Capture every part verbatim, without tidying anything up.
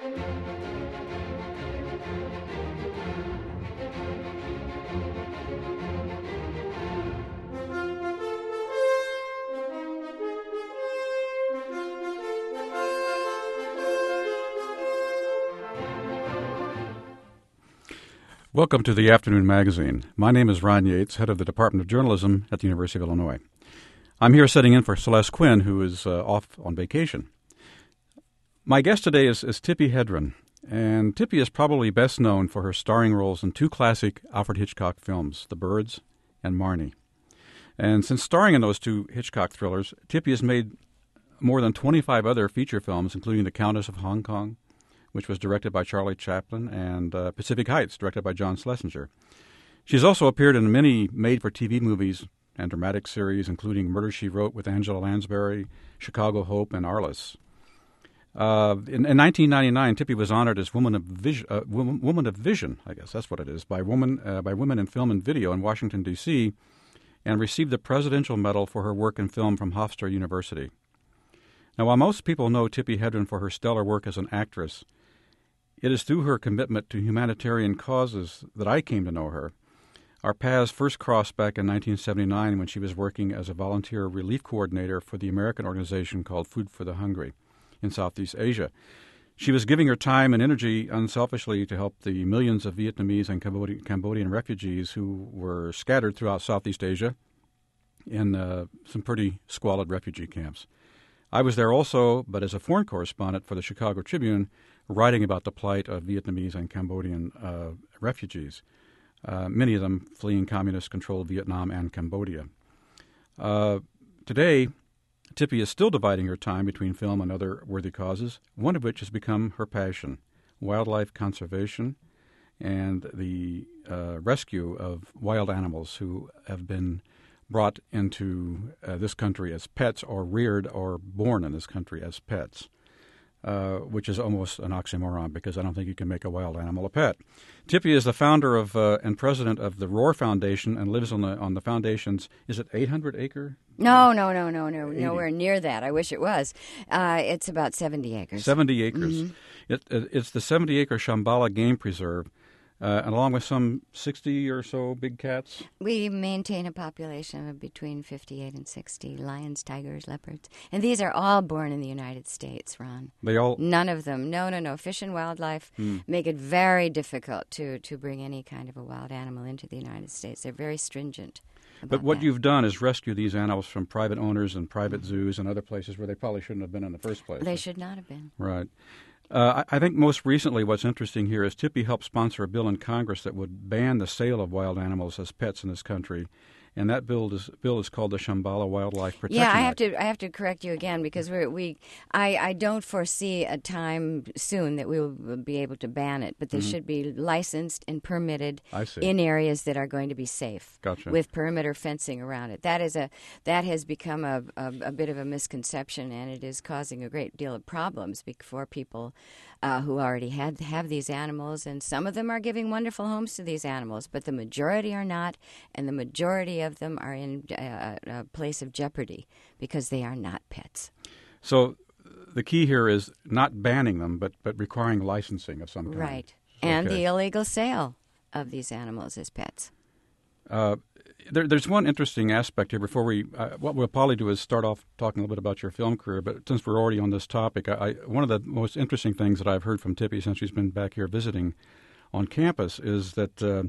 Welcome to the Afternoon Magazine. My name is Ron Yates, head of the Department of Journalism at the University of Illinois. I'm here sitting in for Celeste Quinn, who is uh, off on vacation. My guest today is, is Tippi Hedren, and Tippi is probably best known for her starring roles in two classic Alfred Hitchcock films, The Birds and Marnie. And since starring in those two Hitchcock thrillers, Tippi has made more than twenty-five other feature films, including The Countess of Hong Kong, which was directed by Charlie Chaplin, and uh, Pacific Heights, directed by John Schlesinger. She's also appeared in many made-for-T V movies and dramatic series, including Murder, She Wrote with Angela Lansbury, Chicago Hope, and Arliss. Uh, in, in nineteen ninety-nine, Tippi was honored as Woman of Vision, uh, Woman, Woman of Vision, I guess that's what it is, by, woman, uh, by Women in Film and Video in Washington, D C, and received the Presidential Medal for her work in film from Hofstra University. Now, while most people know Tippi Hedren for her stellar work as an actress, it is through her commitment to humanitarian causes that I came to know her. Our paths first crossed back in nineteen seventy-nine when she was working as a volunteer relief coordinator for the American organization called Food for the Hungry in Southeast Asia. She was giving her time and energy unselfishly to help the millions of Vietnamese and Cambodi- Cambodian refugees who were scattered throughout Southeast Asia in uh, some pretty squalid refugee camps. I was there also, but as a foreign correspondent for the Chicago Tribune, writing about the plight of Vietnamese and Cambodian uh, refugees, uh, many of them fleeing communist-controlled Vietnam and Cambodia. Uh, today, Tippi is still dividing her time between film and other worthy causes, one of which has become her passion, wildlife conservation and the uh, rescue of wild animals who have been brought into uh, this country as pets or reared or born in this country as pets. Uh, which is almost an oxymoron because I don't think you can make a wild animal a pet. Tippi is the founder of uh, and president of the Roar Foundation and lives on the on the foundation's, is it eight hundred acre? No, no, no, no, no, nowhere near that. I wish it was. Uh, it's about seventy acres. seventy acres. Mm-hmm. It, it, it's the seventy acre Shambhala Game Preserve, uh, along with some sixty or so big cats. We maintain a population of between fifty-eight and sixty lions, tigers, leopards. And these are all born in the United States, Ron. They all? None of them. No, no, no. Fish and Wildlife hmm. make it very difficult to, to bring any kind of a wild animal into the United States. They're very stringent. But what that. you've done is rescue these animals from private owners and private mm-hmm. zoos and other places where they probably shouldn't have been in the first place. They should not have been. Right. Uh, I, I think most recently what's interesting here is Tippi helped sponsor a bill in Congress that would ban the sale of wild animals as pets in this country. And that bill is bill is called the Shambhala Wildlife Protection Yeah, I Act. have to I have to correct you again because we're, we I, I don't foresee a time soon that we will be able to ban it, but they mm-hmm. should be licensed and permitted in areas that are going to be safe. Gotcha. With perimeter fencing around it. That is a that has become a, a, a bit of a misconception, and it is causing a great deal of problems for people uh, who already had have these animals, and some of them are giving wonderful homes to these animals, but the majority are not, and the majority of them are in a, a place of jeopardy because they are not pets. So the key here is not banning them, but, but requiring licensing of some kind. Right. And okay. the illegal sale of these animals as pets. Uh, there, there's one interesting aspect here before we, uh, what we'll probably do is start off talking a little bit about your film career, but since we're already on this topic, I, I, one of the most interesting things that I've heard from Tippi since she's been back here visiting on campus is that uh,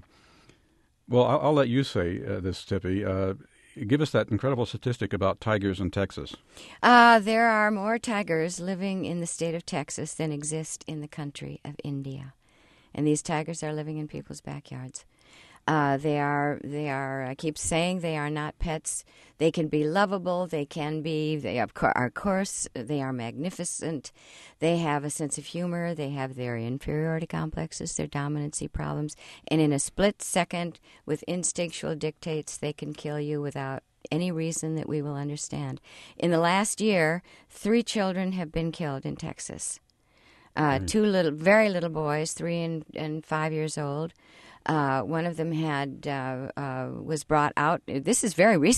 Well, I'll, I'll let you say uh, this, Tippi. Uh, give us that incredible statistic about tigers in Texas. Uh, there are more tigers living in the state of Texas than exist in the country of India. And these tigers are living in people's backyards. Uh, they are, they are, I keep saying they are not pets. They can be lovable. They can be, they of course, they are magnificent. They have a sense of humor. They have their inferiority complexes, their dominancy problems. And in a split second, with instinctual dictates, they can kill you without any reason that we will understand. In the last year, three children have been killed in Texas. Uh, mm. Two little, very little boys, three and, and five years old. Uh, one of them had uh, uh, was brought out. This is very recent.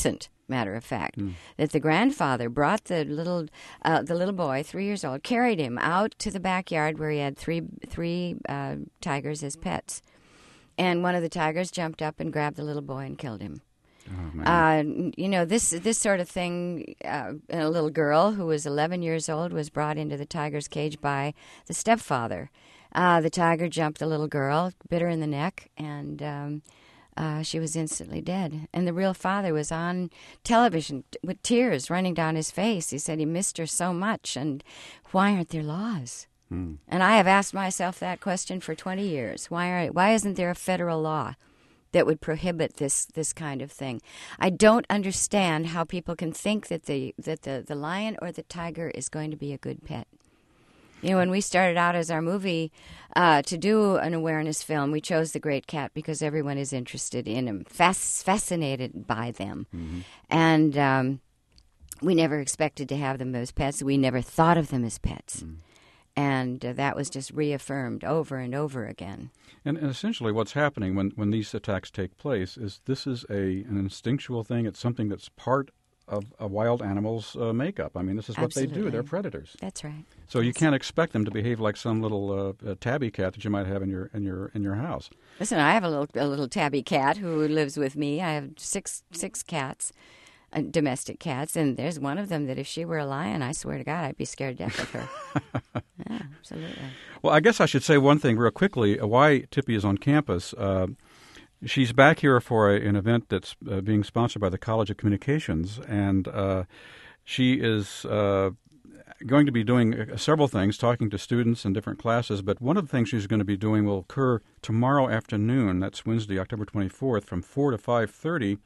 matter of fact, Mm. that the grandfather brought the little uh, the little boy, three years old, carried him out to the backyard where he had three three uh, tigers as pets, and one of the tigers jumped up and grabbed the little boy and killed him. Oh, man. Uh, you know, this this sort of thing. Uh, a little girl who was eleven years old was brought into the tiger's cage by the stepfather. Uh, the tiger jumped the little girl, bit her in the neck, and um, uh, she was instantly dead. And the real father was on television t- with tears running down his face. He said he missed her so much, and why aren't there laws? Mm. And I have asked myself that question for twenty years. Why are why isn't there a federal law that would prohibit this this kind of thing? I don't understand how people can think that the that the, the lion or the tiger is going to be a good pet. You know, when we started out as our movie uh, to do an awareness film, we chose the great cat because everyone is interested in them, fas- fascinated by them. Mm-hmm. And um, we never expected to have them as pets. We never thought of them as pets. Mm. And uh, that was just reaffirmed over and over again. And, and essentially what's happening when, when these attacks take place is this is a an instinctual thing. It's something that's part of a wild animal's uh, makeup. I mean, this is what Absolutely. they do. They're predators. That's right. So yes. you can't expect them to behave like some little uh, tabby cat that you might have in your in your in your house. Listen, I have a little a little tabby cat who lives with me. I have six six cats, uh, domestic cats, and there's one of them that if she were a lion, I swear to God, I'd be scared to death of her. Yeah, absolutely. Well, I guess I should say one thing real quickly. Uh, why Tippi is on campus. Uh, she's back here for a, an event that's uh, being sponsored by the College of Communications, and uh, she is uh, going to be doing uh, several things, talking to students in different classes. But one of the things she's going to be doing will occur tomorrow afternoon. That's Wednesday, October twenty-fourth, from four to five thirty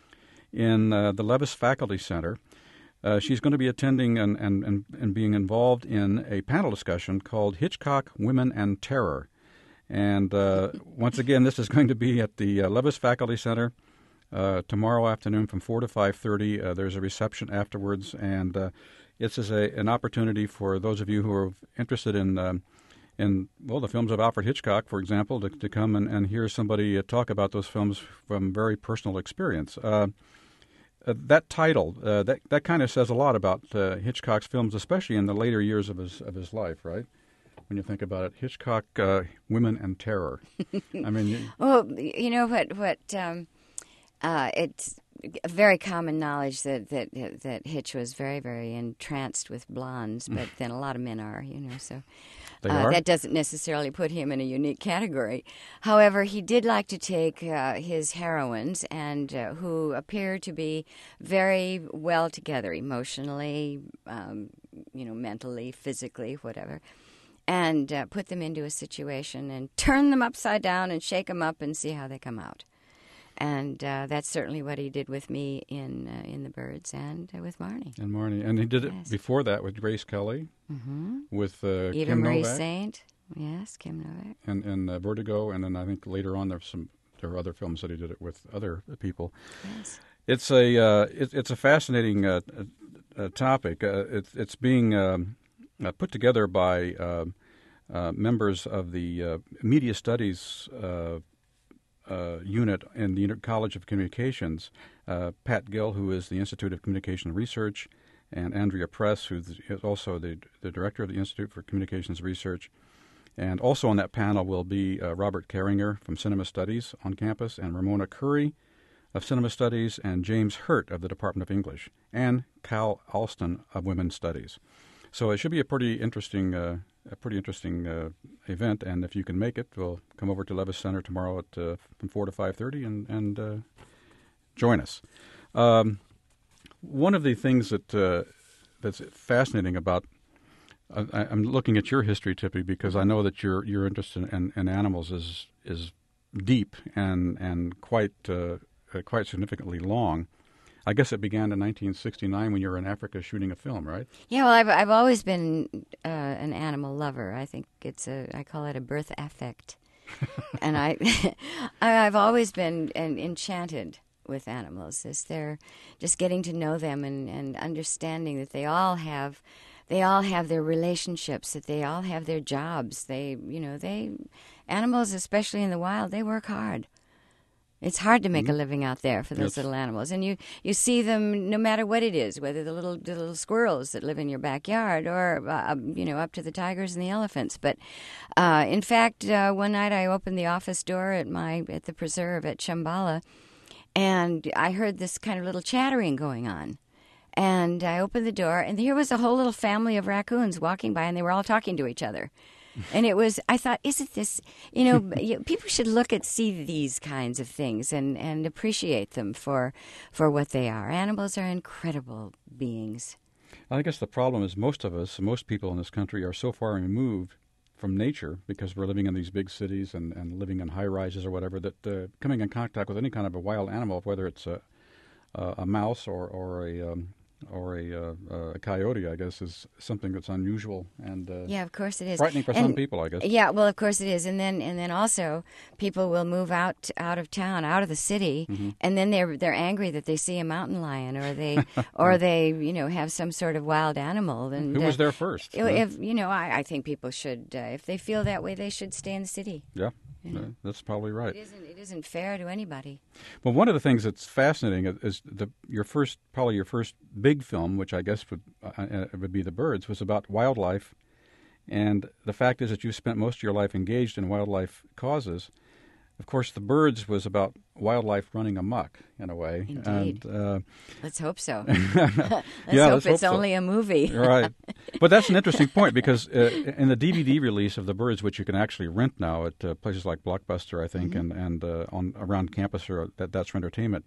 in uh, the Levis Faculty Center. Uh, she's going to be attending and, and, and, and being involved in a panel discussion called Hitchcock, Women and Terror. And uh, once again, this is going to be at the uh, Levis Faculty Center uh, tomorrow afternoon from four to five thirty. Uh, there's a reception afterwards, and uh, it's as a, an opportunity for those of you who are interested in, um, in well, the films of Alfred Hitchcock, for example, to, to come and, and hear somebody uh, talk about those films from very personal experience. Uh, Uh, that title, uh, that that kind of says a lot about uh, Hitchcock's films, especially in the later years of his of his life, right? When you think about it, Hitchcock, uh, Women and Terror. I mean, you, well, you know what? What um, uh, it's a very common knowledge that, that that Hitch was very very entranced with blondes, but then a lot of men are, you know, so. They Uh, are? that doesn't necessarily put him in a unique category. However, he did like to take uh, his heroines and uh, who appear to be very well together emotionally, um, you know, mentally, physically, whatever, and uh, put them into a situation and turn them upside down and shake them up and see how they come out. And uh, that's certainly what he did with me in uh, in The Birds and uh, with Marnie. and Marnie, and he did it Yes. before that with Grace Kelly, Mm-hmm. with uh, Eva Kim Marie Novak, Saint. Yes, Kim Novak. and and uh, Vertigo, and then I think later on there's some there are other films that he did it with other people. Yes. It's a uh, it, it's a fascinating uh, uh, topic. Uh, it's it's being um, uh, put together by uh, uh, members of the uh, Media Studies uh, uh, unit in the College of Communications. Uh, Pat Gill, who is the Institute of Communication Research, and Andrea Press, who is also the the director of the Institute for Communications Research. And also on that panel will be uh, Robert Carringer from Cinema Studies on campus, and Ramona Curry of Cinema Studies, and James Hurt of the Department of English, and Cal Alston of Women's Studies. So it should be a pretty interesting, uh, a pretty interesting uh, event. And if you can make it, we'll come over to Levis Center tomorrow at uh, from four to five thirty, and and uh, join us. Um, one of the things that uh, that's fascinating about I, I'm looking at your history, Tippi, because I know that your your interest in, in, in animals is is deep and and quite uh, uh, quite significantly long. I guess it began in nineteen sixty-nine when you were in Africa shooting a film, right? Yeah, well, I've I've always been uh, an animal lover. I think it's a I call it a birth affect, and I I've always been an, enchanted with animals. As they're just getting to know them and, and understanding that they all have. They all have their relationships, that they all have their jobs. They, you know, they, animals, especially in the wild, they work hard. It's hard to make Mhm. a living out there for those Yes. little animals, and you, you see them no matter what it is, whether the little the little squirrels that live in your backyard, or uh, you know, up to the tigers and the elephants. But uh, in fact, uh, one night I opened the office door at my at the preserve at Shambhala, and I heard this kind of little chattering going on. And I opened the door, and here was a whole little family of raccoons walking by, and they were all talking to each other. And it was, I thought, isn't this, you know, you- people should look at, see these kinds of things and, and appreciate them for, for what they are. Animals are incredible beings. I guess the problem is most of us, most people in this country, are so far removed from nature because we're living in these big cities and, and living in high rises or whatever, that uh, coming in contact with any kind of a wild animal, whether it's a, a, a mouse or, or a um, or a, uh, uh, a coyote, I guess, is something that's unusual and uh, Yeah, of course it is. frightening for And- some people, I guess. Yeah, well, of course it is, and then and then also people will move out out of town, out of the city, Mm-hmm. and then they're they're angry that they see a mountain lion, or they or they you know have some sort of wild animal. And Who was uh, there first? If, if you know, I, I think people should, uh, if they feel that way, they should stay in the city. Yeah, uh, that's probably right. It isn't it isn't fair to anybody. Well, one of the things that's fascinating is- is the your first, probably your first big film, which I guess would uh, uh, would be The Birds, was about wildlife, and the fact is that you spent most of your life engaged in wildlife causes. Of course, The Birds was about wildlife running amok in a way. Indeed. And, uh, Let's hope so. yeah, Let's hope let's hope it's so. only a movie. Right. But that's an interesting point because uh, in the D V D release of The Birds, which you can actually rent now at uh, places like Blockbuster, I think, Mm-hmm. and, and uh, on around campus or that, that's for entertainment,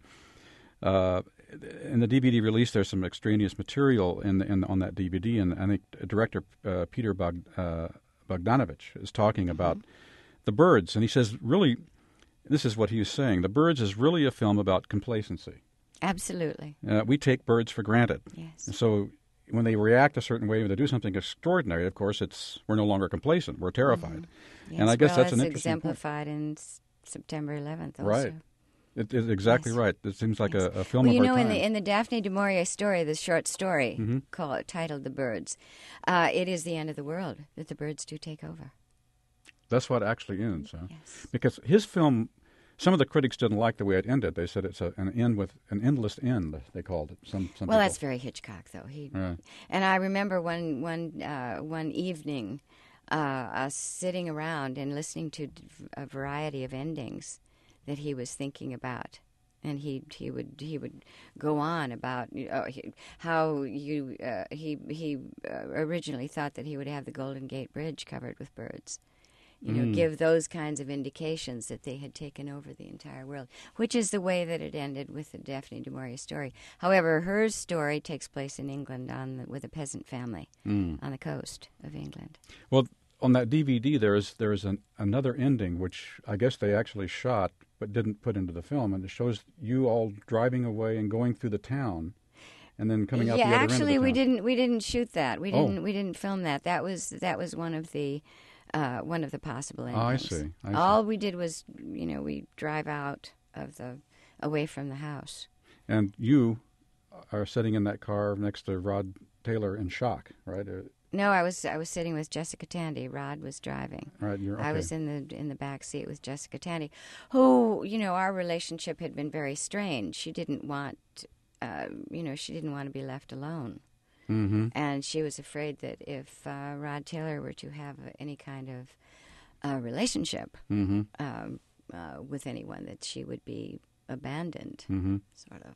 uh, in the D V D release, there's some extraneous material in, in on that D V D, and I think director uh, Peter Bog, uh, Bogdanovich is talking about The Birds, and he says, really, this is what he was saying, The Birds is really a film about complacency. Absolutely. Uh, we take birds for granted. Yes. So when they react a certain way, when they do something extraordinary, of course, it's we're no longer complacent. We're terrified. Yes, And I guess well, that's an it's interesting point. exemplified in S- September eleventh. Also. Right. It is exactly Yes. right. It seems like a, a film Well, of you our know, in time. the in the Daphne du Maurier story, the short story Mm-hmm. called titled "The Birds," uh, it is the end of the world that the birds do take over. That's what actually ends. Huh? Yes. Because his film, some of the critics didn't like the way it ended. They said it's a, an end with an endless end. They called it. Some, some Well, people. that's very Hitchcock, though. He Right. and I remember one one uh, one evening, uh, us sitting around and listening to d- a variety of endings that he was thinking about. And he he would he would go on about uh, he, how you uh, he he uh, originally thought that he would have the Golden Gate Bridge covered with birds, you know, Mm. give those kinds of indications that they had taken over the entire world, which is the way that it ended with the Daphne du Maurier story. However, her story takes place in England on the, with a peasant family Mm. on the coast of England. Well, on that D V D, there is there is an, another ending, which I guess they actually shot but didn't put into the film, and it shows you all driving away and going through the town, and then coming out yeah, the other end of the actually, town. we didn't we didn't shoot that. We Oh. didn't we didn't film that. That was that was one of the uh, one of the possible endings. Oh, I see. I see. All we did was, you know, we drive out of the away from the house. And you are sitting in that car next to Rod Taylor in shock, right? Uh, No, I was I was sitting with Jessica Tandy. Rod was driving. right. You're okay. I was in the in the back seat with Jessica Tandy, who, you know, our relationship had been very strained. She didn't want, uh, you know, she didn't want to be left alone, Mm-hmm. and she was afraid that if uh, Rod Taylor were to have any kind of uh, relationship Mm-hmm. um, uh, with anyone, that she would be abandoned, Mm-hmm. sort of.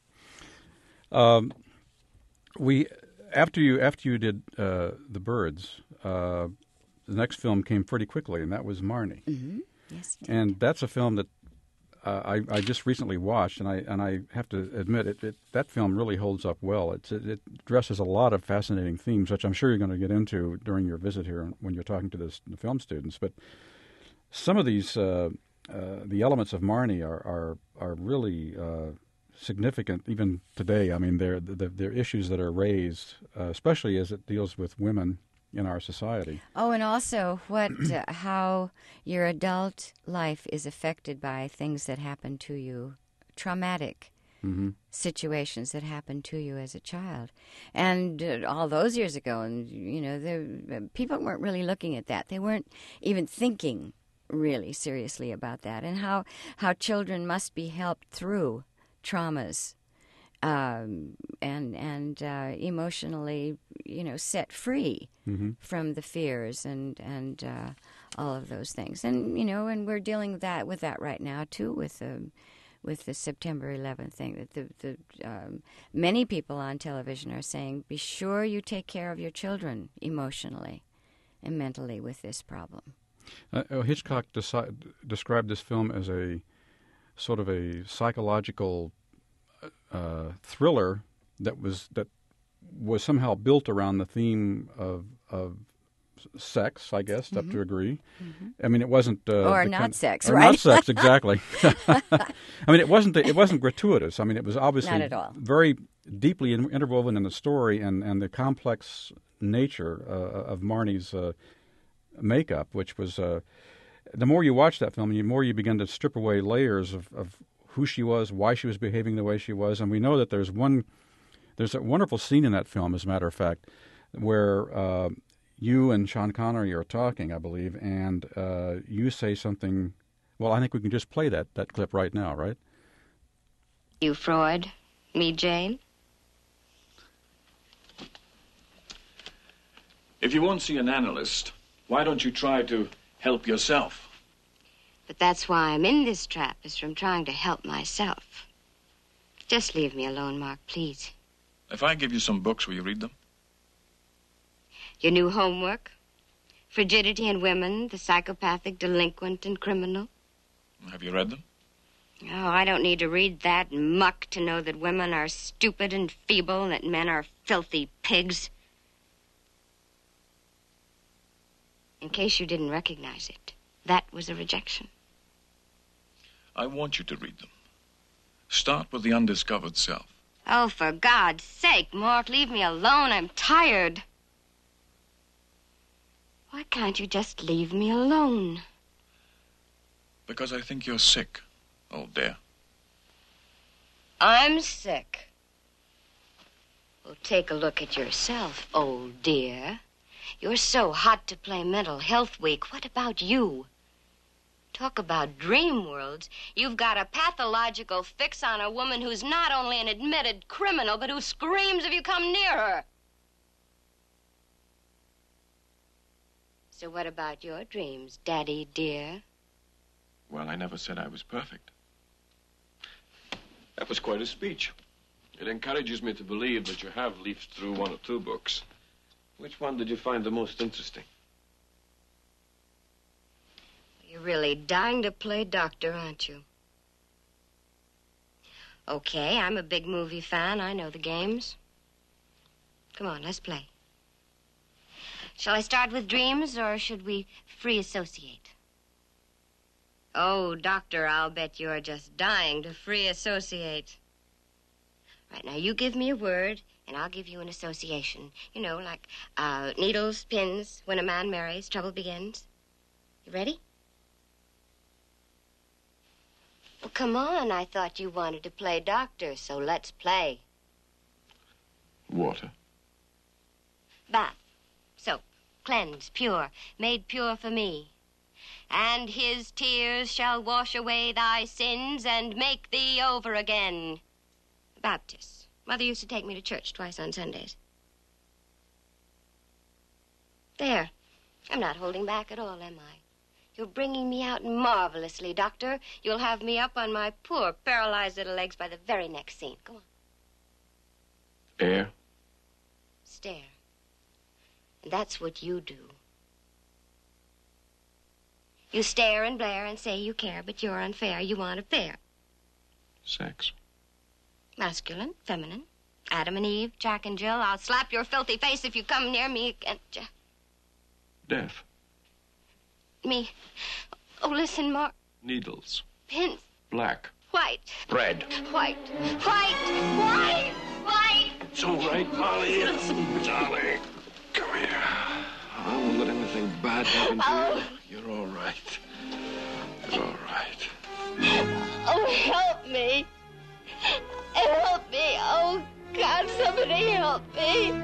Um, we after you after you did uh, The Birds, uh, the next film came pretty quickly, and that was Marnie. Mm-hmm. Yes. And that's a film that uh, I, I just recently watched, and I and I have to admit it, it that film really holds up well. It's, it, it addresses a lot of fascinating themes, which I'm sure you're going to get into during your visit here when you're talking to this, the film students. But some of these uh, uh, the elements of Marnie are are are really uh, significant even today. I mean, they're they're, they're issues that are raised, uh, especially as it deals with women in our society. Oh, and also what, uh, how your adult life is affected by things that happen to you, traumatic Mm-hmm. situations that happened to you as a child, and uh, all those years ago. And you know, the, people weren't really looking at that. They weren't even thinking really seriously about that, and how, how children must be helped through traumas um, and and uh, emotionally, you know, set free Mm-hmm. from the fears and and uh, all of those things. And you know, and we're dealing with that with that right now too, with the with the September eleventh thing. That the the um, many people on television are saying, be sure you take care of your children emotionally and mentally with this problem. Uh, uh, Hitchcock deci- described this film as a sort of a psychological uh, thriller that was that was somehow built around the theme of of sex, I guess, Mm-hmm. up to a degree. Mm-hmm. I mean, it wasn't uh, Or the not kind- sex, or right? Not sex, exactly. I mean, it wasn't it wasn't gratuitous. I mean, it was obviously Not at all. very deeply in- interwoven in the story and, and the complex nature uh, of Marnie's uh, makeup, which was uh, the more you watch that film, the more you begin to strip away layers of, of who she was, why she was behaving the way she was, and we know that there's one there's a wonderful scene in that film, as a matter of fact, where uh, you and Sean Connery are talking, I believe, and uh, you say something. Well, I think we can just play that that clip right now, right? You, Freud. Me, Jane. If you won't see an analyst, why don't you try to help yourself? But that's why I'm in this trap, is from trying to help myself. Just leave me alone, Mark, please. If I give you some books, will you read them? Your new homework? Frigidity in Women, the Psychopathic, Delinquent, and Criminal? Have you read them? Oh, I don't need to read that muck to know that women are stupid and feeble and that men are filthy pigs. In case you didn't recognize it, that was a rejection. I want you to read them. Start with The Undiscovered Self. Oh, for God's sake, Mark, leave me alone. I'm tired. Why can't you just leave me alone? Because I think you're sick, old dear. I'm sick. Well, take a look at yourself, old dear. You're so hot to play Mental Health Week. What about you? Talk about dream worlds. You've got a pathological fix on a woman who's not only an admitted criminal, but who screams if you come near her. So what about your dreams, Daddy dear? Well, I never said I was perfect. That was quite a speech. It encourages me to believe that you have leafed through one or two books. Which one did you find the most interesting? You're really dying to play doctor, aren't you? Okay, I'm a big movie fan. I know the games. Come on, let's play. Shall I start with dreams, or should we free associate? Oh, doctor, I'll bet you're just dying to free associate. Right, now you give me a word, and I'll give you an association. You know, like uh, needles, pins, when a man marries, trouble begins. You ready? Well, come on. I thought you wanted to play doctor, so let's play. Water. Bath, soap, cleanse, pure, made pure for me. And his tears shall wash away thy sins and make thee over again. Baptist. Mother used to take me to church twice on Sundays. There. I'm not holding back at all, am I? You're bringing me out marvelously, Doctor. You'll have me up on my poor, paralyzed little legs by the very next scene. Go on. Air. Stare. And that's what you do. You stare and blare and say you care, but you're unfair. You want a fair. Sex. Masculine, feminine, Adam and Eve, Jack and Jill. I'll slap your filthy face if you come near me again. Death. Me. Oh, listen, Mark. Needles. Pins. Black. White. Bread. White. White. White. White. It's all right, Molly. Darling. Come here. I won't let anything bad happen to Oh. you. You're all right. You're all right. Oh, help me. Help me. Oh, God, somebody help me.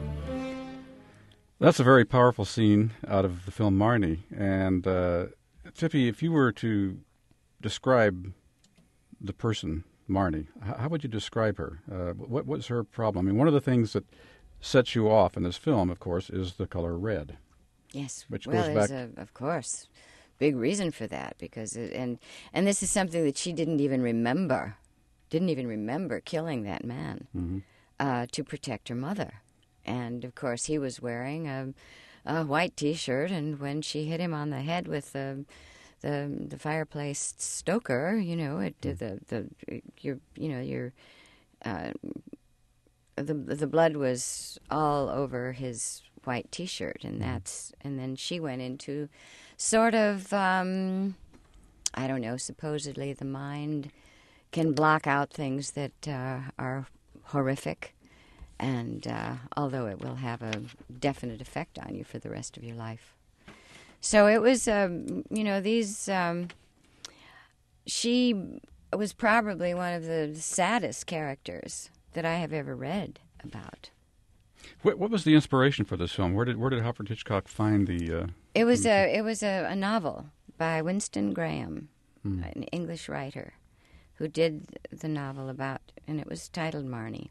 That's a very powerful scene out of the film Marnie, and uh, Tippi, if you were to describe the person, Marnie, how, how would you describe her? Uh, what was her problem? I mean, one of the things that sets you off in this film, of course, is the color red. Yes. Which well, goes there's back... a, of course, big reason for that, because it, and and this is something that she didn't even remember, didn't even remember killing that man Mm-hmm. uh, to protect her mother. And, of course, he was wearing a, a white T-shirt, and when she hit him on the head with the the, the fireplace stoker, you know, it Mm. the the your you know your uh, the the blood was all over his white T-shirt, and that's and then she went into sort of um, I don't know. Supposedly, the mind can block out things that uh, are horrific. And uh, although it will have a definite effect on you for the rest of your life. So it was, um, you know, these, um, she was probably one of the saddest characters that I have ever read about. What, what was the inspiration for this film? Where did where did Alfred Hitchcock find the... Uh, It was a it was a, a novel by Winston Graham, Hmm. an English writer, who did the novel about, and it was titled Marnie.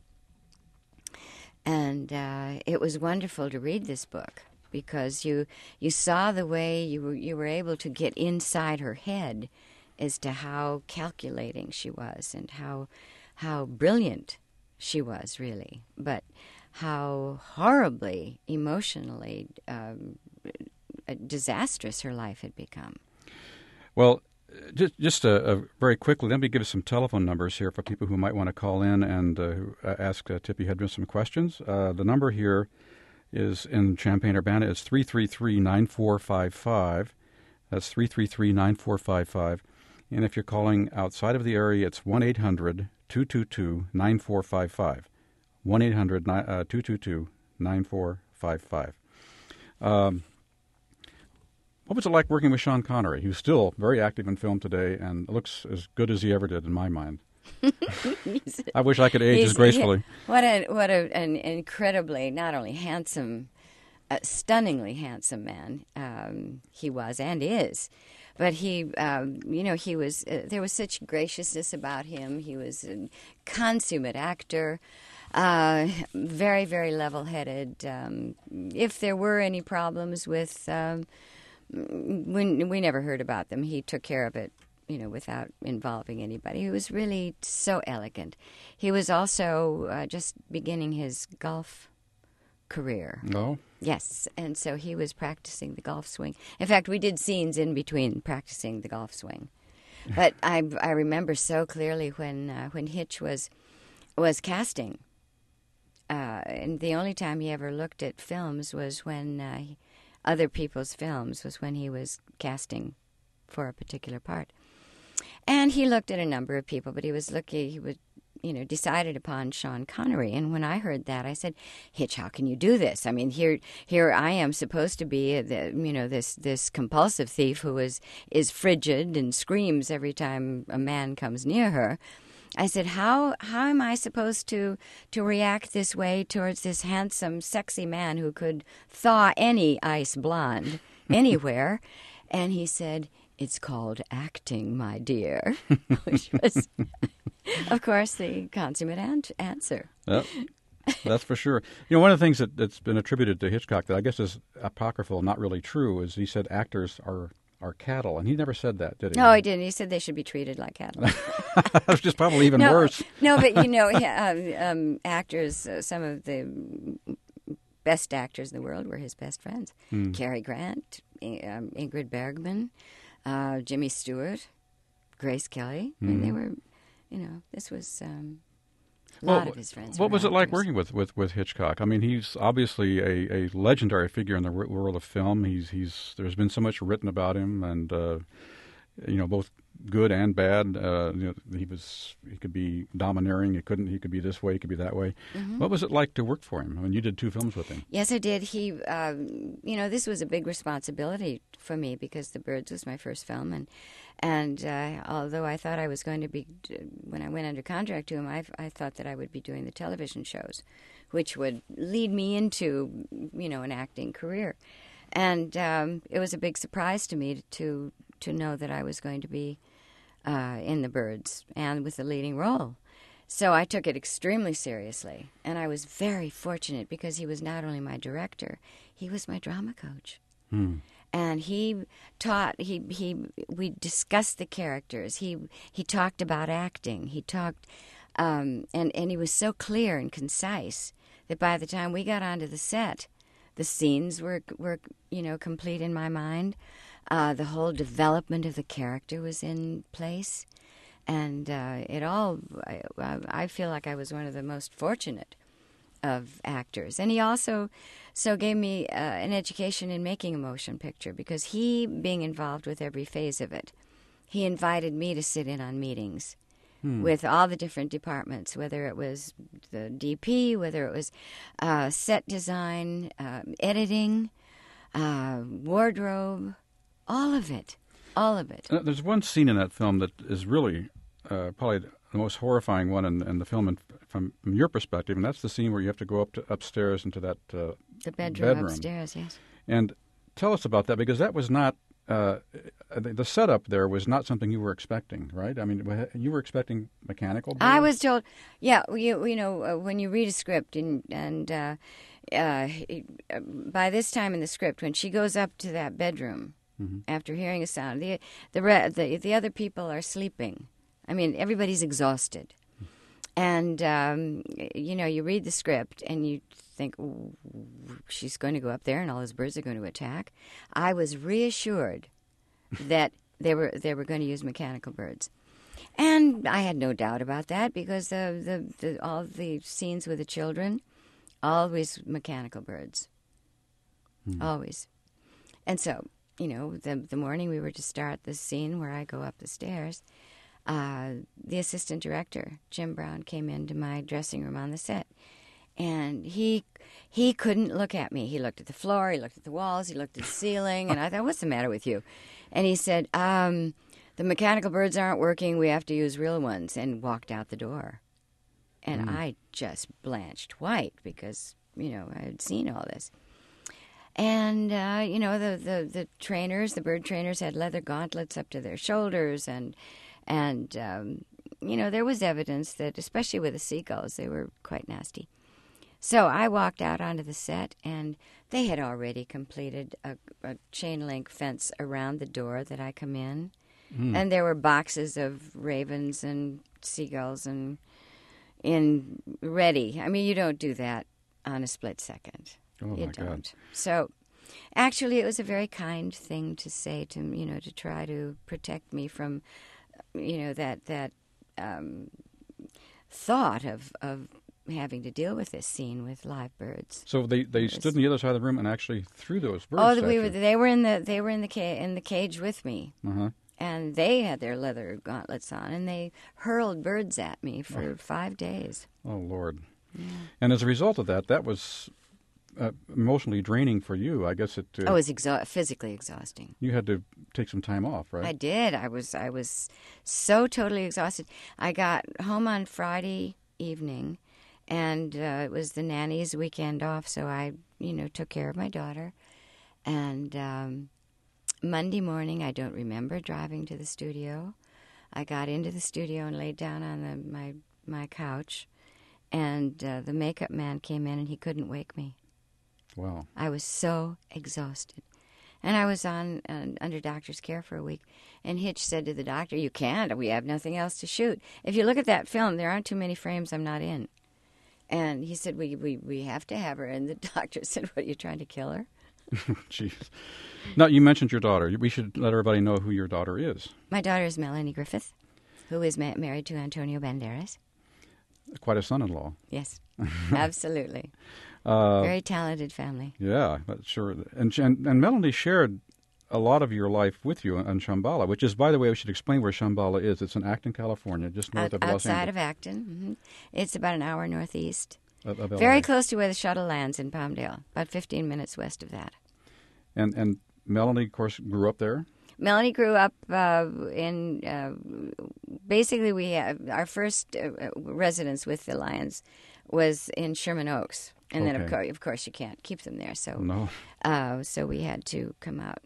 And uh, it was wonderful to read this book because you you saw the way you were, you were able to get inside her head as to how calculating she was and how how brilliant she was, really, but how horribly emotionally um, disastrous her life had become. Well, just, just uh, uh, very quickly, let me give us some telephone numbers here for people who might want to call in and uh, uh, ask uh, Tippi Hedren some questions. Uh, the number here is in Champaign-Urbana is three three three, nine four five five. That's three three three, nine four five five. And if you're calling outside of the area, it's one eight hundred, two two two, nine four five five. one eight hundred, two two two, nine four five five. Um, What was it like working with Sean Connery? He was still very active in film today and looks as good as he ever did in my mind. I wish I could age as gracefully. What a what a, an incredibly, not only handsome, uh, stunningly handsome man um, he was and is, but he, um, you know, he was. Uh, there was such graciousness about him. He was a consummate actor. Uh, very, very level-headed. Um, if there were any problems with. Um, We, we never heard about them. He took care of it, you know, without involving anybody. He was really so elegant. He was also uh, just beginning his golf career. No? Yes, and so he was practicing the golf swing. In fact, we did scenes in between practicing the golf swing. But I, I remember so clearly when uh, when Hitch was was casting. Uh, and the only time he ever looked at films was when uh, he, other people's films was when he was casting for a particular part. And he looked at a number of people, but he was looking, he was, you know, decided upon Sean Connery. And when I heard that, I said, Hitch, how can you do this? I mean, here here I am supposed to be, the, you know, this this compulsive thief who is, is frigid and screams every time a man comes near her. I said, how how am I supposed to, to react this way towards this handsome, sexy man who could thaw any ice blonde anywhere? And he said, it's called acting, my dear, which was, of course, the consummate an- answer. Yep. That's for sure. You know, one of the things that, that's been attributed to Hitchcock that I guess is apocryphal, not really true, is he said actors are are cattle, and he never said that, did he? No, he didn't. He said they should be treated like cattle. Which is probably even no, worse. No, but you know, um, um, actors, uh, some of the best actors in the world were his best friends. Hmm. Cary Grant, um, Ingrid Bergman, uh, Jimmy Stewart, Grace Kelly. I mean, they were, you know, this was um, a lot Well, of his friends. What were was it like actors. working with, with, with Hitchcock? I mean, he's obviously a, a legendary figure in the w- world of film. He's he's there's been so much written about him, and uh, you know, both good and bad. Uh, you know, he was he could be domineering. He couldn't. He could be this way. He could be that way. Mm-hmm. What was it like to work for him? I mean, you did two films with him. Yes, I did. He, um, you know, this was a big responsibility for me because The Birds was my first film, and and uh, although I thought I was going to be, when I went under contract to him, I, I thought that I would be doing the television shows, which would lead me into, you know, an acting career, and um, it was a big surprise to me to to know that I was going to be uh, in The Birds and with the leading role. So I took it extremely seriously, and I was very fortunate because he was not only my director, he was my drama coach. Hmm. And he taught. He he. We discussed the characters. He he talked about acting. He talked, um, and and he was so clear and concise that by the time we got onto the set, the scenes were were you know complete in my mind. Uh, the whole development of the character was in place, and uh, it all. I, I feel like I was one of the most fortunate of actors. And he also so gave me uh, an education in making a motion picture because he, being involved with every phase of it, he invited me to sit in on meetings hmm. with all the different departments, whether it was the D P, whether it was uh, set design, uh, editing, uh, wardrobe, all of it, all of it. Uh, there's one scene in that film that is really uh, probably the most horrifying one in, in the film, and from, from your perspective, and that's the scene where you have to go up to upstairs into that uh, the bedroom, bedroom upstairs. Yes. And tell us about that, because that was not uh, the setup. There was not something you were expecting, right? I mean, you were expecting mechanical. I was told, yeah, you you know, uh, when you read a script and and uh, uh, by this time in the script, when she goes up to that bedroom mm-hmm. after hearing a sound, the the, re- the the other people are sleeping. I mean, everybody's exhausted. And, um, you know, you read the script and you think, she's going to go up there and all those birds are going to attack. I was reassured that they were they were going to use mechanical birds. And I had no doubt about that because the, the, the, all the scenes with the children, always mechanical birds. Mm. Always. And so, you know, the, the morning we were to start the scene where I go up the stairs, Uh, the assistant director, Jim Brown, came into my dressing room on the set, and he he couldn't look at me. He looked at the floor, he looked at the walls, he looked at the ceiling, and I thought, what's the matter with you? And he said, um, the mechanical birds aren't working, we have to use real ones, and walked out the door. And mm. I just blanched white because, you know, I had seen all this. And, uh, you know, the, the, the trainers, the bird trainers had leather gauntlets up to their shoulders, and And, um, you know, there was evidence that, especially with the seagulls, they were quite nasty. So I walked out onto the set, and they had already completed a, a chain link fence around the door that I come in. Mm. And there were boxes of ravens and seagulls and in ready. I mean, you don't do that on a split second. Oh, you my don't. God. So actually, it was a very kind thing to say to, you know, to try to protect me from, you know, that that um, thought of, of having to deal with this scene with live birds. So they, they was, stood on the other side of the room and actually threw those birds. Oh, we were, they were in the they were in the ca- in the cage with me, uh-huh. and they had their leather gauntlets on, and they hurled birds at me for oh. five days. Oh Lord! Yeah. And as a result of that, that was uh, emotionally draining for you. I guess it. Uh, oh, it was exha- physically exhausting. You had to take some time off, right? I did. I was I was so totally exhausted. I got home on Friday evening, and uh, it was the nanny's weekend off, so I, you know, took care of my daughter. And um, Monday morning, I don't remember driving to the studio. I got into the studio and laid down on the, my my couch, and uh, the makeup man came in, and he couldn't wake me. Wow. I was so exhausted. And I was on uh, under doctor's care for a week. And Hitch said to the doctor, you can't. We have nothing else to shoot. If you look at that film, there aren't too many frames I'm not in. And he said, we we, we have to have her. And the doctor said, what, are you trying to kill her? Jeez. Now, you mentioned your daughter. We should let everybody know who your daughter is. My daughter is Melanie Griffith, who is ma- married to Antonio Banderas. Quite a son-in-law. Yes, absolutely. Uh, Very talented family. Yeah, that's sure. And, and and Melanie shared a lot of your life with you on Shambhala, which is, by the way, we should explain where Shambhala is. It's in Acton, California, just north Out, of Los Angeles. Outside of Acton. Mm-hmm. It's about an hour northeast. Of, of Very close to where the shuttle lands in Palmdale, about fifteen minutes west of that. And and Melanie, of course, grew up there? Melanie grew up uh, in, uh, basically we have, our first uh, residence with the Lions was in Sherman Oaks. And okay. then, of course, of course, you can't keep them there. So no. uh, so we had to come out and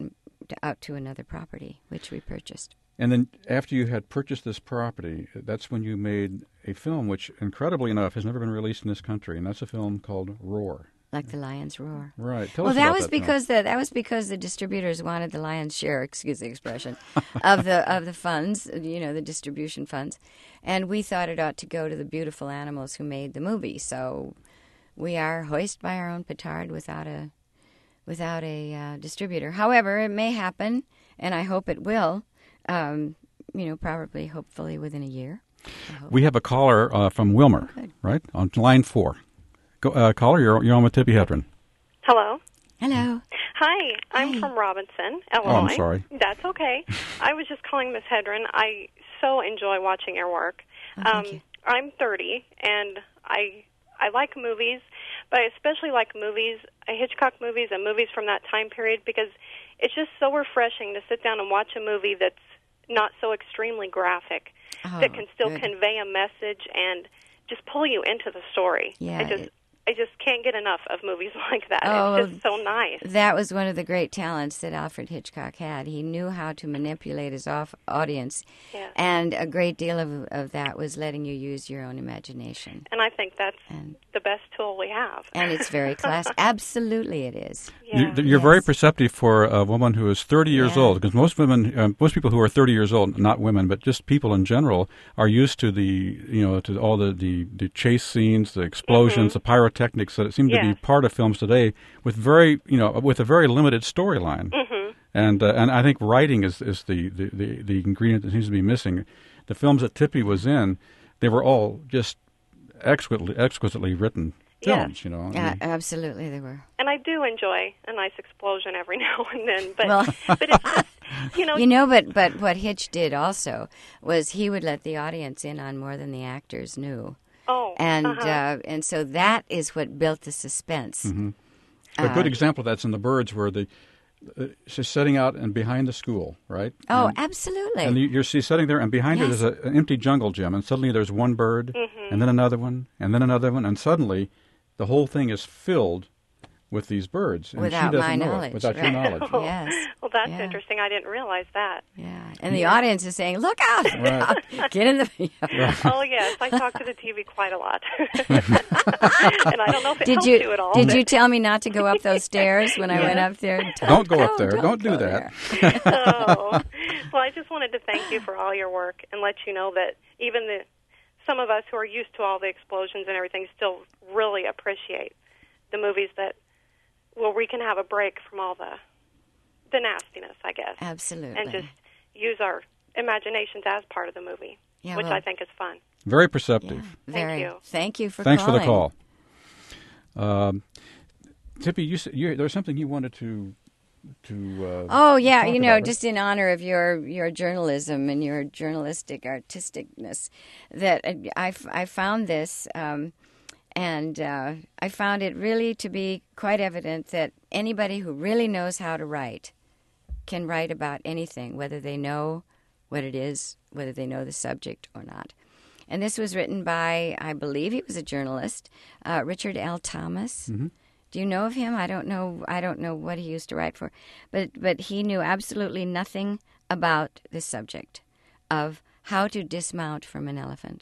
to, out to another property, which we purchased. And then after you had purchased this property, that's when you made a film which, incredibly enough, has never been released in this country, and that's a film called Roar. Like the lion's roar. Right. Tell well, us that about was that because film. the, that was because the distributors wanted the lion's share, excuse the expression, of the of the funds, you know, the distribution funds, and we thought it ought to go to the beautiful animals who made the movie. So we are hoist by our own petard without a without a uh, distributor. However, it may happen, and I hope it will. Um, you know, probably, hopefully, within a year. We have a caller uh, from Wilmer, Good. right, on line four. Go, uh, caller, you're, you're on with Tippi Hedren. Hello. Hello. Hi, I'm Hi. from Robinson, Illinois. Oh, I'm sorry. That's okay. I was just calling Miss Hedren. I so enjoy watching your work. Oh, thank um, you. I'm thirty, and I I like movies, but I especially like movies, uh, Hitchcock movies and movies from that time period, because it's just so refreshing to sit down and watch a movie that's not so extremely graphic, Oh, that can still good. convey a message and just pull you into the story. Yeah, I just it- I just can't get enough of movies like that. Oh, It's just so nice. That was one of the great talents that Alfred Hitchcock had. He knew how to manipulate his off audience, Yeah. and a great deal of, of that was letting you use your own imagination. And I think that's And the best tool we have. and it's very class. Absolutely, it is. Yeah. You, you're very Yes. perceptive for a woman who is thirty years Yeah. old, because most women, uh, most people who are thirty years old, not women, but just people in general, are used to the, you know, to all the, the, the chase scenes, the explosions, the pyrotechnics that seem to be Yes. part of films today, with very, you know, with a very limited storyline. Mhm. And uh, and I think writing is is the, the, the, the ingredient that seems to be missing. The films that Tippi was in, they were all just exquisitely exquisitely written Yes. films. You know. I Yeah, mean, absolutely, they were. And I do enjoy a nice explosion every now and then, but Well- but it's just, you know, You know, but but what Hitch did also was he would let the audience in on more than the actors knew, oh, and uh-huh. uh, and so that is what built the suspense. Mm-hmm. A good Uh, example of that's in The Birds, where the uh, she's setting out and behind the school, right? Oh, and, absolutely. and you, you're she's sitting there, and behind Yes. her there's a, an empty jungle gym, and suddenly there's one bird, Mm-hmm. and then another one, and then another one, and suddenly the whole thing is filled with these birds, and Without she doesn't my know knowledge, it, without right. your knowledge. Oh, Yes. Well, that's Yeah. interesting. I didn't realize that. Yeah, and the audience is saying, "Look out! Right. Get in the." Oh yes, I talk to the T V quite a lot, and I don't know if it Did helps you you at all. did but- you tell me not to go up those stairs when I went up there? Don't go up there. Don't do go that. there. Oh. Well, I just wanted to thank you for all your work and let you know that even the some of us who are used to all the explosions and everything still really appreciate the movies that well we can have a break from all the the nastiness, I guess, Absolutely. and just use our imaginations as part of the movie, Yeah, which well- I think is fun. Very Yeah, perceptive. very. you. Thank you for Thanks for the calling. call. Um, Tippi, you, said- you there was something you wanted to to. Uh, Oh yeah, talk you know, about, right? just in honor of your your journalism and your journalistic artisticness, that I, I found this, um, and uh, I found it really to be quite evident that anybody who really knows how to write can write about anything, whether they know what it is, whether they know the subject or not. And this was written by, I believe he was a journalist, uh, Richard L. Thomas. Mm-hmm. Do you know of him? I don't know. I don't know what he used to write for, but but he knew absolutely nothing about the subject of how to dismount from an elephant.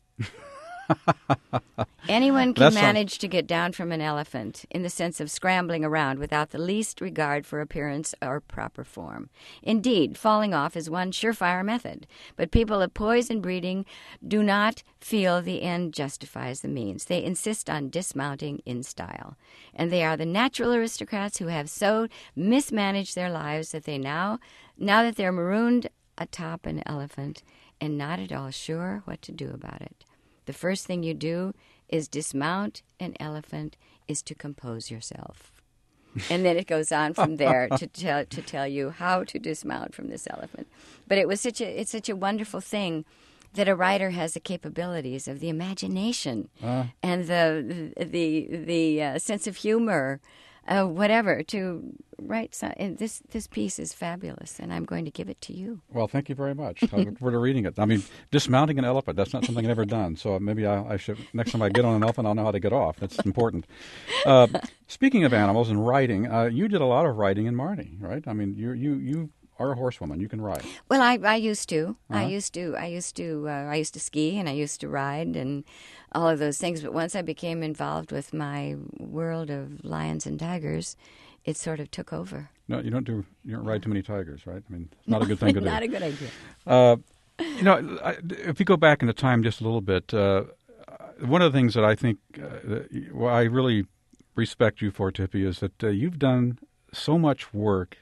Anyone can That sounds- manage to get down from an elephant in the sense of scrambling around without the least regard for appearance or proper form. Indeed, falling off is one surefire method, but people of poise and breeding do not feel the end justifies the means. They insist on dismounting in style, and they are the natural aristocrats who have so mismanaged their lives that they now, now that they're marooned atop an elephant and not at all sure what to do about it. The first thing you do is dismount an elephant is to compose yourself. And then it goes on from there to tell to tell you how to dismount from this elephant. But it was such a it's such a wonderful thing that a writer has the capabilities of the imagination Uh. and the the the uh, sense of humor uh, whatever to write. So, and this this piece is fabulous, and I'm going to give it to you. Well, thank you very much. I look forward to reading it. I mean, dismounting an elephant, that's not something I've ever done. So maybe I, I should, next time I get on an elephant, I'll know how to get off. That's important. Uh, speaking of animals and riding, uh, you did a lot of riding in Marnie, right? I mean, you you you are a horsewoman. You can ride. Well, I, I used to. Uh-huh. I used to. I used to. Uh, I used to ski and I used to ride and all of those things. But once I became involved with my world of lions and tigers, it sort of took over. No, you don't do. You don't ride too many tigers, right? I mean, it's not a good thing to do. Not a good idea. Uh, you know, I, if we go back into time just a little bit, uh, one of the things that I think uh, that, well, I really respect you for, Tippi, is that uh, you've done so much work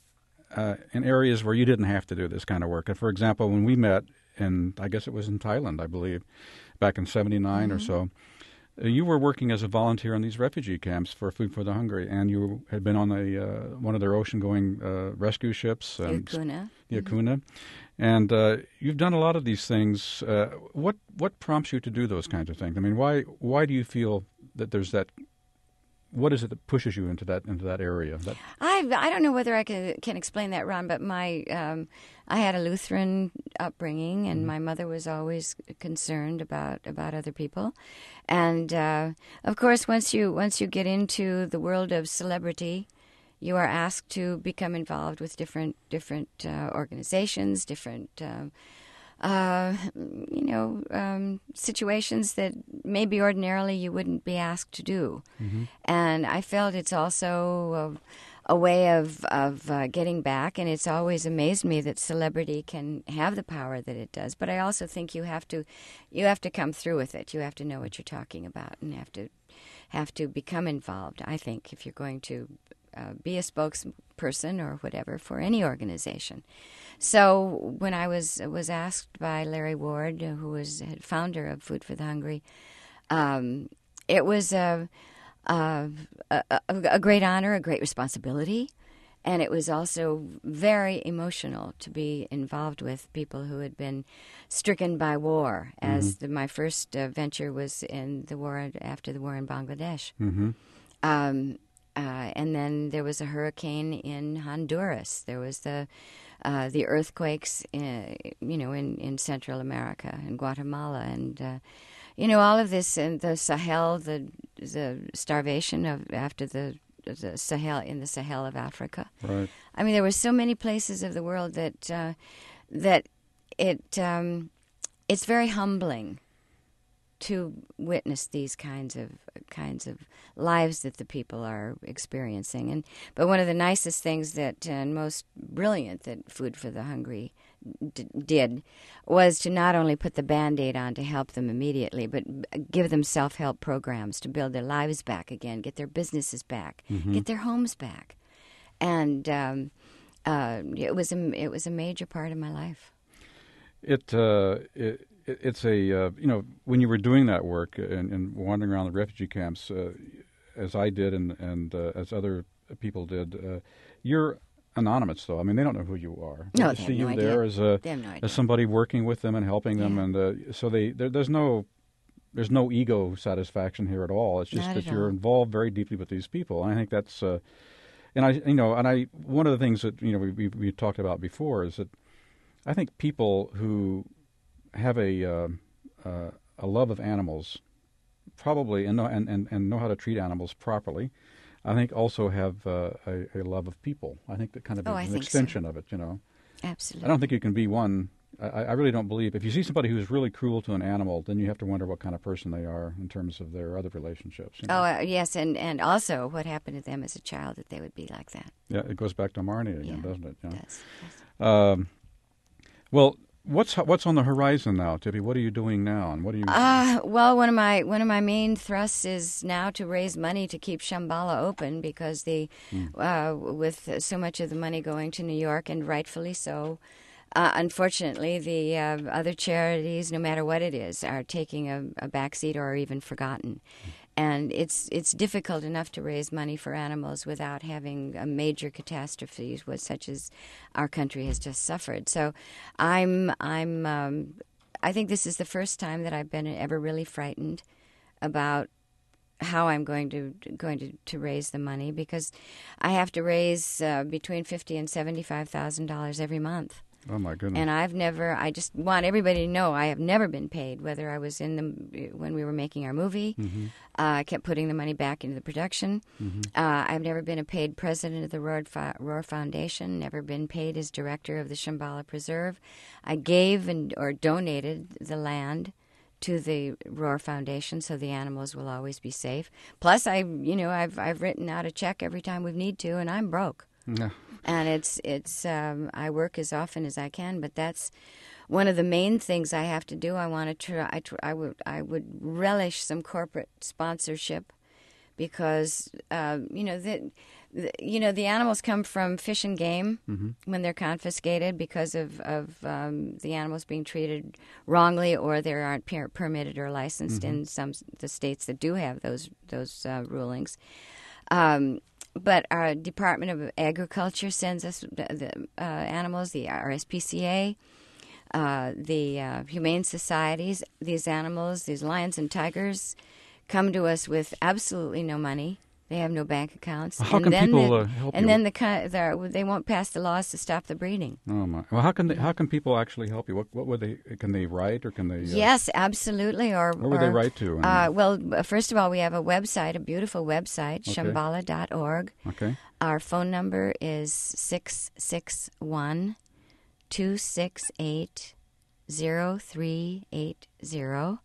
uh, in areas where you didn't have to do this kind of work. And for example, when we met, in I guess it was in Thailand, I believe, back in seventy-nine mm-hmm. or so, uh, you were working as a volunteer in these refugee camps for Food for the Hungry, and you had been on a uh, one of their ocean-going uh, rescue ships, and, Yakuna. The Yakuna. Mm-hmm. And uh, you've done a lot of these things. Uh, what what prompts you to do those kinds of things? I mean, why why do you feel that there's that? What is it that pushes you into that into that area? That... I I don't know whether I can can explain that, Ron. But my um, I had a Lutheran upbringing, and mm-hmm. my mother was always concerned about, about other people, and uh, of course, once you once you get into the world of celebrity, you are asked to become involved with different different uh, organizations, different. Uh, Uh, you know, um, situations that maybe ordinarily you wouldn't be asked to do. Mm-hmm. And I felt it's also a, a way of, of uh, getting back, and it's always amazed me that celebrity can have the power that it does. But I also think you have to you have to come through with it. You have to know what you're talking about and have to have to become involved, I think, if you're going to uh, be a spokesperson or whatever for any organization. So when I was was asked by Larry Ward, who was the founder of Food for the Hungry, um, it was a, a, a, a great honor, a great responsibility, and it was also very emotional to be involved with people who had been stricken by war, as mm-hmm. the, my first uh, venture was in the war after the war in Bangladesh. Mm-hmm. Um, uh, and then there was a hurricane in Honduras. There was the Uh, the earthquakes, in, you know, in, in Central America and Guatemala, and uh, you know, all of this, and the Sahel, the the starvation of after the the Sahel in the Sahel of Africa. Right. I mean, there were so many places of the world that uh, that it um, it's very humbling to witness these kinds of kinds of lives that the people are experiencing. And but one of the nicest things that and most brilliant that Food for the Hungry d- did was to not only put the Band-Aid on to help them immediately, but give them self-help programs to build their lives back again, get their businesses back, mm-hmm. get their homes back. And um, uh, it was a, it was a major part of my life. It uh, it. It's a, uh, you know, when you were doing that work and, and wandering around the refugee camps, uh, as I did and, and uh, as other people did, uh, you're anonymous, though. I mean, they don't know who you are. They no, they they see have you no there idea. as, a, they have no idea. as somebody working with them and helping them. Yeah. And uh, so they there, there's no there's no ego satisfaction here at all. It's just Not that at you're all. involved very deeply with these people. And I think that's, uh, and I, you know, and I, one of the things that, you know, we, we, we talked about before is that I think people who have a, uh, Uh, a love of animals, probably, and know, and, and, and know how to treat animals properly, I think also have uh, a, a love of people. I think that kind of oh, is I an extension so. of it, you know. Absolutely. I don't think you can be one. I, I really don't believe. If you see somebody who's really cruel to an animal, then you have to wonder what kind of person they are in terms of their other relationships. You know? Oh, uh, yes, and, and also what happened to them as a child that they would be like that. Yeah, it goes back to Marnie again, yeah, doesn't it? You know? It does. Yes. Um, well, What's what's on the horizon now, Tippi? What are you doing now, and what are you? Uh, well, one of my one of my main thrusts is now to raise money to keep Shambhala open because the mm. uh, with so much of the money going to New York, and rightfully so. Uh, unfortunately, the uh, other charities, no matter what it is, are taking a, a backseat or are even forgotten. Mm. And it's it's difficult enough to raise money for animals without having a major catastrophe, such as our country has just suffered. So, I'm I'm um, I think this is the first time that I've been ever really frightened about how I'm going to going to, to raise the money, because I have to raise uh, between fifty and seventy five thousand dollars every month. Oh my goodness! And I've never. I just want everybody to know I have never been paid. Whether I was in the when we were making our movie, mm-hmm. uh, I kept putting the money back into the production. Mm-hmm. Uh, I've never been a paid president of the Roar, Roar Foundation. Never been paid as director of the Shambhala Preserve. I gave and or donated the land to the Roar Foundation, so the animals will always be safe. Plus, I, you know, I've I've written out a check every time we need to, and I'm broke. Yeah. And it's it's um, I work as often as I can, but that's one of the main things I have to do. I want to try. I, tr- I would I would relish some corporate sponsorship, because uh, you know the, the you know the animals come from Fish and Game mm-hmm. when they're confiscated because of of um, the animals being treated wrongly, or they aren't per- permitted or licensed mm-hmm. in some the states that do have those those uh, rulings. Um, But our Department of Agriculture sends us the, the uh, animals, the R S P C A, uh, the uh, Humane Societies. These animals, these lions and tigers, come to us with absolutely no money. They have no bank accounts. How and can then people the, uh, help And you? then the, the they won't pass the laws to stop the breeding. Oh my! Well, how can they, how can people actually help you? What what would they? Can they write, or can they? Uh, Yes, absolutely. Or where would or, they write to? Uh, well, first of all, we have a website, a beautiful website, Okay. shambhala dot org. Okay. Our phone number is six six one, two six eight, zero three eight zero.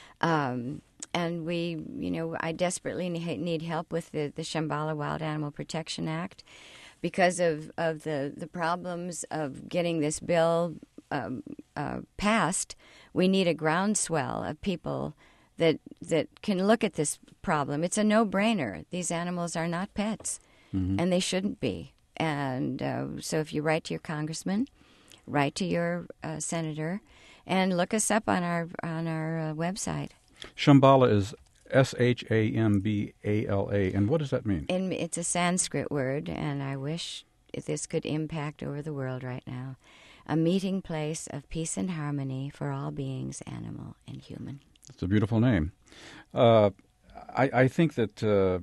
Um, and we, you know, I desperately need help with the, the Shambhala Wild Animal Protection Act, because of, of the, the problems of getting this bill um, uh, passed. We need a groundswell of people that that can look at this problem. It's a no-brainer. These animals are not pets, mm-hmm. and they shouldn't be. And uh, so if you write to your congressman, write to your uh, senator, and look us up on our on our uh, website. Shambhala is S H A M B A L A, and what does that mean? And it's a Sanskrit word, and I wish this could impact over the world right now. A meeting place of peace and harmony for all beings, animal and human. It's a beautiful name. Uh, I, I think that uh,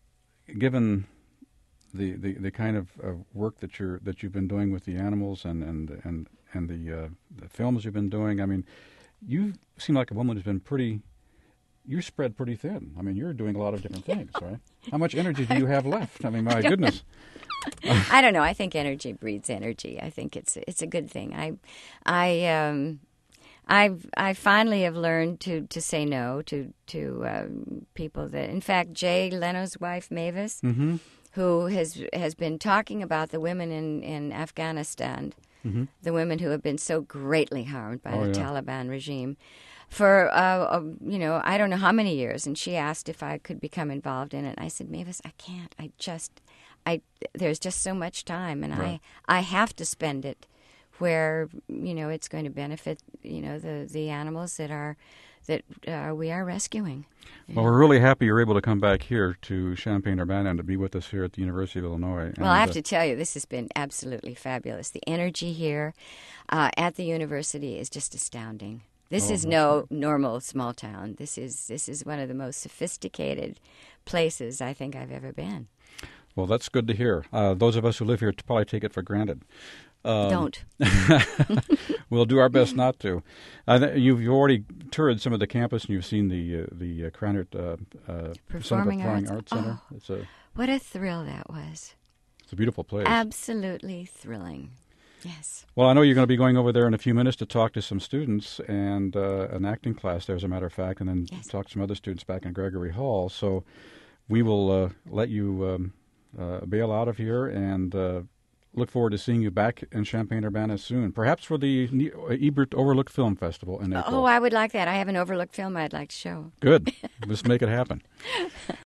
given the, the, the kind of uh, work that you're that you've been doing with the animals and and and and the uh, the films you've been doing, I mean, you seem like a woman who's been pretty. You're spread pretty thin. I mean, you're doing a lot of different things, right? How much energy do you have left? I mean, my goodness. I don't know. I think energy breeds energy. I think it's it's a good thing. I, I, um, I, I finally have learned to, to say no to to um, people that. In fact, Jay Leno's wife Mavis, mm-hmm. who has has been talking about the women in in Afghanistan, mm-hmm. the women who have been so greatly harmed by oh, the yeah. Taliban regime. For, uh, uh, you know, I don't know how many years, and she asked if I could become involved in it. I said, Mavis, I can't. I just, I, there's just so much time, and right. I, I have to spend it where, you know, it's going to benefit, you know, the, the animals that are, that uh, we are rescuing. Well, we're really happy you're able to come back here to Champaign-Urbana and to be with us here at the University of Illinois. And, well, I have uh, to tell you, this has been absolutely fabulous. The energy here uh, at the university is just astounding. This oh, is no right. normal small town. This is this is one of the most sophisticated places I think I've ever been. Well, that's good to hear. Uh, those of us who live here probably take it for granted. Um, Don't. We'll do our best not to. Uh, th- you've you already toured some of the campus, and you've seen the uh, the uh, Krannert uh, uh, Performing Center for Performing Arts. Arts Center. Oh, It's a what a thrill that was. it's a beautiful place. Absolutely thrilling. Yes. Well, I know you're going to be going over there in a few minutes to talk to some students and uh, an acting class there, as a matter of fact, and then yes. talk to some other students back in Gregory Hall. So we will uh, let you um, uh, bail out of here and uh, look forward to seeing you back in Champaign-Urbana soon, perhaps for the Ne- Ebert Overlooked Film Festival in April. Oh, I would like that. I have an overlooked film I'd like to show. Good. Let's make it happen.